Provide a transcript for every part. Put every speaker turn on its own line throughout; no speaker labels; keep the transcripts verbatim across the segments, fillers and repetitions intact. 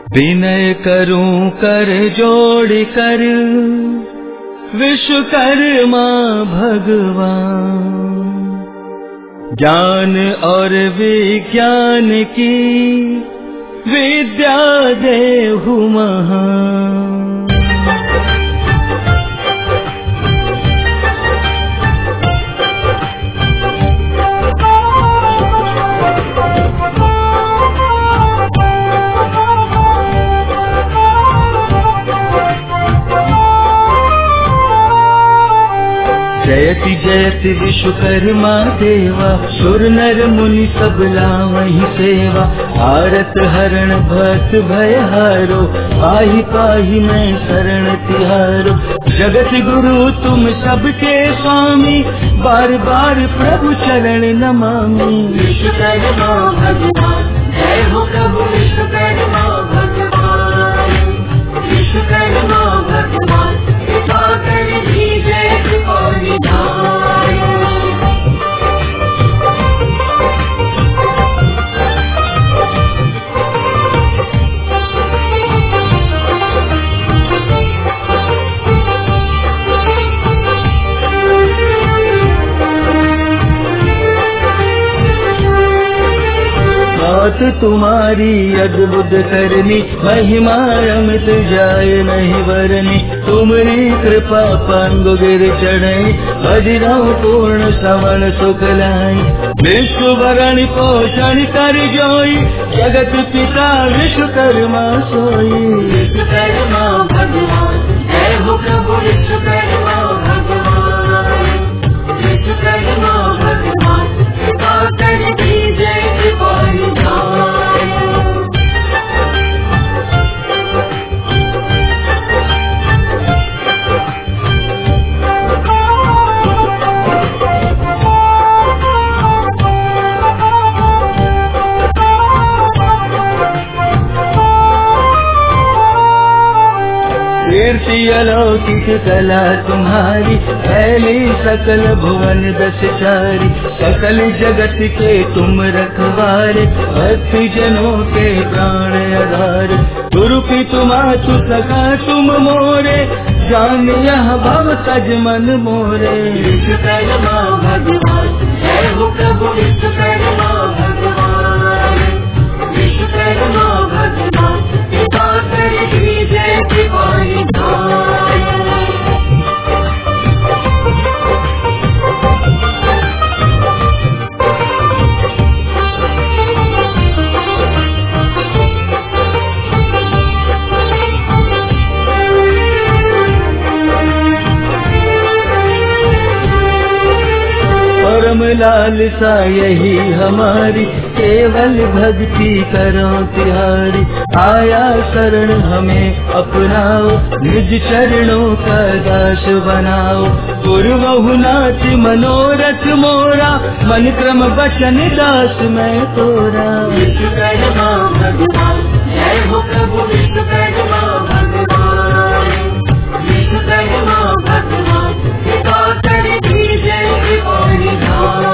विनय करूं कर जोड़ कर विश्वकर्मा भगवान, ज्ञान और विज्ञान की विद्या देहु महान। जयति जयति विश्वकर्मा देवा, सुर नर मुनि सब लावहि सेवा। भारत हरण भक्त भय हारो, पाहि पाहि मैं शरण तिहारो। जगत गुरु तुम सबके स्वामी, बार बार प्रभु चरण नमामि।
विश्वकर्मा भगवान जय हो प्रभु विश्वकर्मा भगवान। विश्वकर्मा भगवान कृपा कर दीजिए कृपा निधान।
बात तुम्हारी अद्भुत करनी, महिमा अमित जाय नहीं वरनी। तुम्हारी कृपा पांगु गिर चढ़े, बजरंग पूर्ण श्रवण सुख लाई। विश्व वरण पोषण कर जोई, जगत पिता विश्वकर्मा सोई।
विश्वकर्मा भगवान जय हो प्रभु विश्वकर्मा भगवान। विश्वकर्मा भगवान कृपा कर दीजिए कृपा निधान।
कीर्ति अलौकिक कला तुम्हारी, फैली सकल भुवन दस चारी। सकल जगत के तुम रखवारे, भक्ति जनों के प्राण आधार। गुरु की तुम आतु सखा तुम मोरे, जान यह भव तज मन मोरे।
विश्वकर्मा भगवान जय हो प्रभु विश्वकर्मा भगवान। विश्वकर्मा भगवान कृपा कर दीजिए कृपा निधान।
परम लालसा यही हमारी, केवल भक्ति करो तिहारी। आया शरण हमें अपनाओ, निज चरणों का दास बनाओ। पूर्वहु नाथ मनोरथ मोरा, मन क्रम वचन दास मैं तोरा।
विश्वकर्मा भगवान जय हो प्रभु विश्वकर्मा भगवान। विश्वकर्मा भगवान कृपा कर दीजिए कृपा निधान।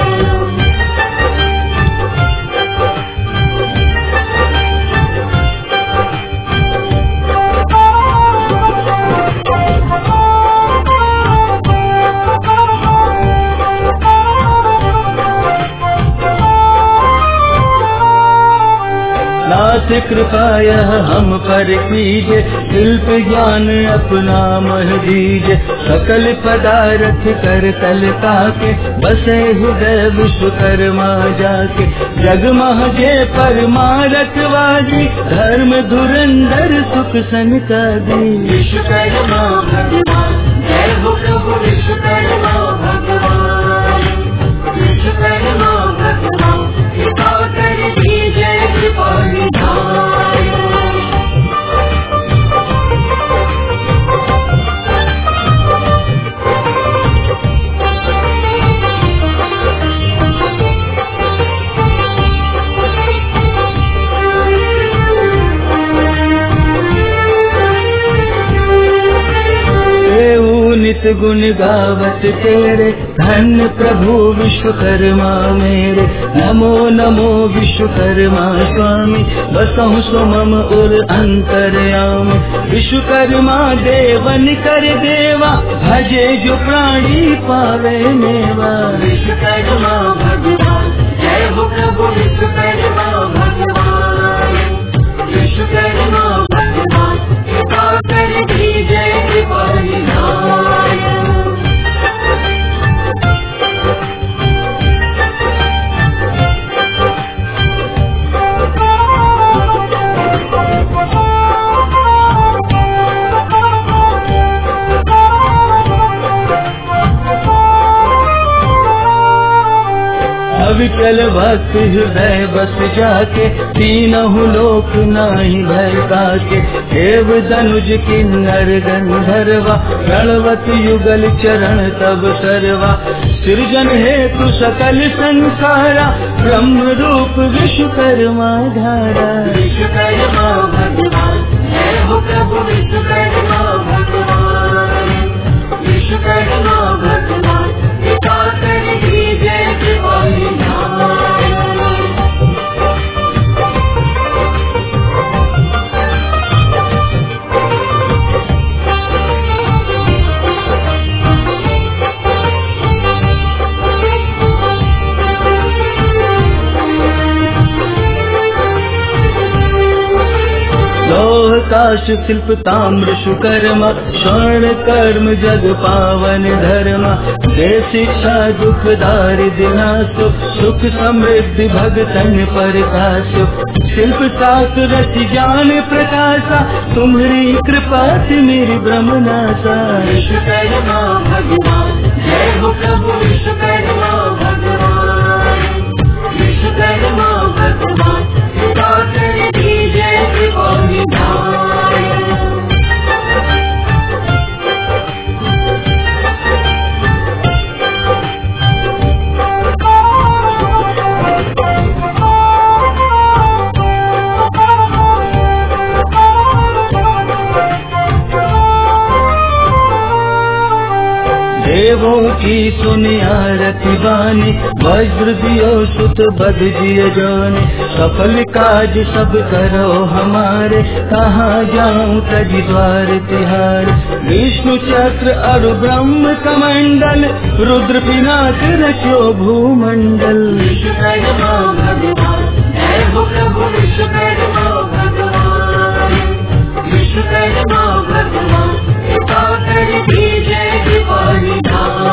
नाथ कृपा यह हम पर कीजे, शिल्प ज्ञान अपना मह दीजे। सकल पदारथ कर तल ताके, बसे हृदय विश्वकर्मा जाके। जग मह जे परमारथ वाजी, धर्म धुरंधर सुख सनकादी।
विश्वकर्मा भगवान जय हो प्रभु विश्वकर्मा भगवान। विश्वकर्मा भगवान कृपा कर दीजिए कृपा निधान।
नित गुण गावत तेरे, धन्य प्रभु विश्वकर्मा मेरे। नमो नमो विश्वकर्मा स्वामी, बसहु सो मम उर अंतर्यामी। विश्वकर्मा देवन कर देवा, भजे जो प्राणी पावे मेवा।
विश्वकर्मा भगवान, जय हो प्रभु विश्वकर्मा भगवान। विश्वकर्मा भगवान, कृपा कर दीजिए कृपा निधान।
अविकल भक्त हृदय बस जाके, तीनहु लोक नाही भय काके। देव धनुज किन्नर गंधर्वा, गणवत युगल चरण तब सर्वा। सृजन हेतु सकल संसारा, ब्रह्म रूप विश्वकर्मा धारा।
विश्वकर्मा भगवान, जय हो प्रभु विश्वकर्मा भगवान। विश्वकर्मा भगवान, कृपा कर दीजिए कृपा निधान।
लोह काश शिल्प ताम्र सुकर्मा, स्वर्ण कर्म जग पावन धर्मा। दे शिक्षा दुख दारिद्र्य नाशो, सुख समृद्धि भगतन परकाशो। शिल्प शास्त्र रचि ज्ञान प्रकाशा, तुम्हारी कृपा से मेरी ब्रह्म नाशा।
विश्वकर्मा भगवान, जय हो प्रभु विश्वकर्मा भगवान। विश्वकर्मा भगवान, कृपा कर दीजिए कृपा निधान।
देवों की सुनि आरती बानी, वज्र दियो सुत बद जिय जाने। सफल काज सब करो हमारे, कहाँ जाऊं तज द्वार तिहार। विष्णु चक्र अरु ब्रह्म कमंडल, रुद्र पिनाक रचो भूमंडल।
विश्वकर्मा भगवान, जय हो प्रभु विश्वकर्मा भगवान। विश्वकर्मा भगवान, कृपा कर दीजिए कृपा निधान।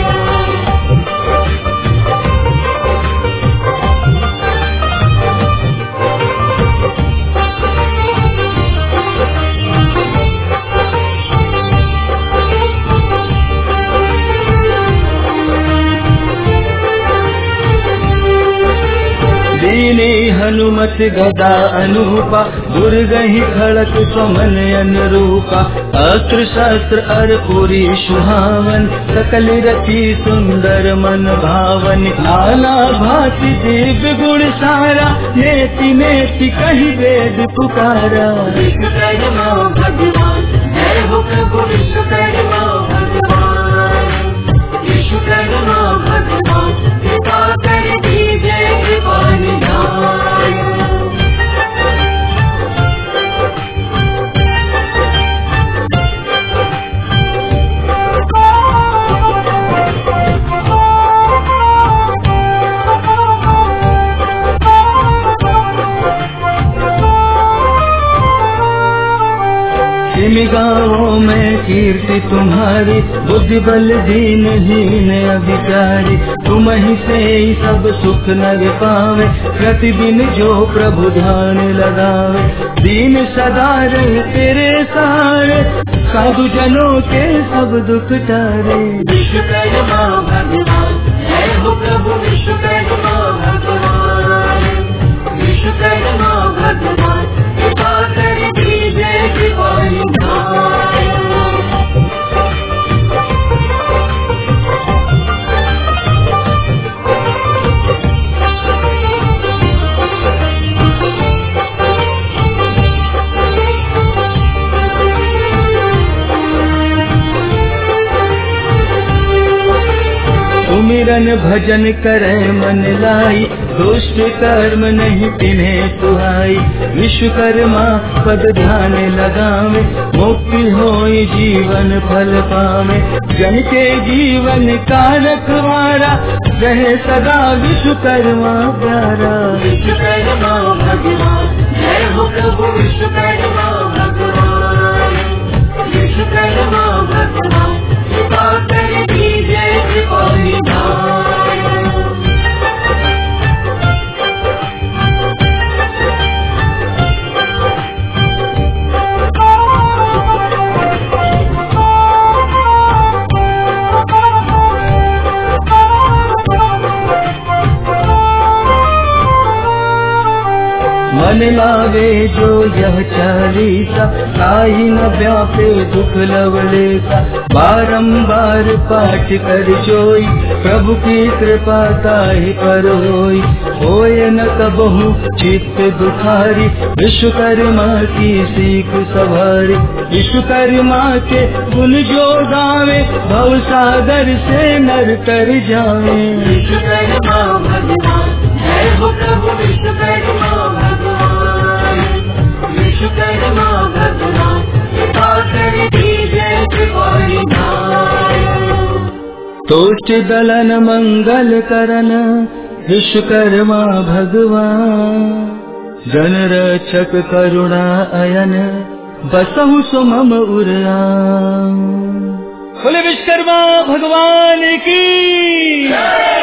दीनी हनुमत गदा अनूपा, दुर्गहि खड़क सुमन अनुरूपा। अस्त्र शस्त्र अर पुरी सुहावन, सकल रति सुंदर मन भावन। नाना भांति दिव्य गुण सारा, नेति नेति कहि वेद पुकारा।
विश्वकर्मा भगवान, जय हो प्रभु विश्वकर्मा भगवान। विश्वकर्मा भगवान, कृपा कर दीजिए कृपा निधान।
गाँवों में कीर्ति तुम्हारी, बुद्धि बल दीन हीन अधिकारी। तुम ही से ही सब सुख नर पावे, प्रतिदिन जो प्रभु ध्यान लगावे। दीन सदा रहे तेरे सहारे, साधु जनों के सब दुख टारे।
विश्वकर्मा भगवान, जय हो प्रभु विश्वकर्मा भगवान। विश्वकर्मा भगवान, कृपा कर दीजिए कृपा निधान।
सुमिरन भजन करे मन लाई, दुष्ट कर्म नहीं तिन्हें सुहाई। विश्वकर्मा पद ध्यान लगावे, मुक्ति होई जीवन फल पावे। जन के जीवन का रखवारा, रहे सदा विश्वकर्मा प्यारा।
विश्वकर्मा भगवान जय हो प्रभु विश्वकर्मा भगवान। विश्वकर्मा भगवान कृपा कर दीजिए कृपा निधान।
मन लावे जो यह चालीसा, ताहि न व्यापे दुख लवलेसा। बारंबार पाठ कर जोई, प्रभु की कृपा ताहि पर होई। होय न कबहु चित्त दुखारी, विश्वकर्मा की सीख सवारी। विश्वकर्मा के गुण जो गावे, भव सागर से नर तर जावे।
विश्वकर्मा भगवान जय हो प्रभु विश्वकर्मा भगवान। विश्वकर्मा भगवान कृपा कर दीजिए कृपा निधान।
तुष्ट दलन मंगल करन, विश्वकर्मा भगवान। जन रक्षक करुणा अयन, बसहु सुमम उरआन। बोले विश्वकर्मा भगवान की।